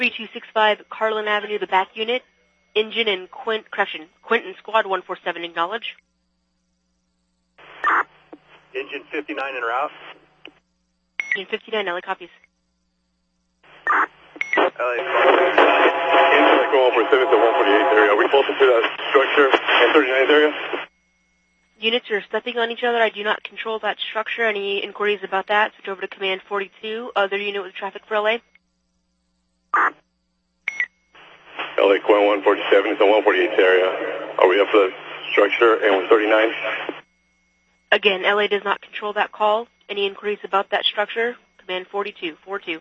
3265 Carlin Avenue, the back unit. Engine and Quentin Squad 147, acknowledge. Engine 59 en route. Engine 59, LA copies. LA, engine 147 to 148 area. Are we closer to that structure in 39th area? Units are stepping on each other. I do not control that structure. Any inquiries about that? Switch over to Command 42. Other unit with traffic for LA. LA Quinn 147 is the 148 area. Are we up for the structure and 139? Again, LA does not control that call. Any inquiries about that structure? Command 42, 42.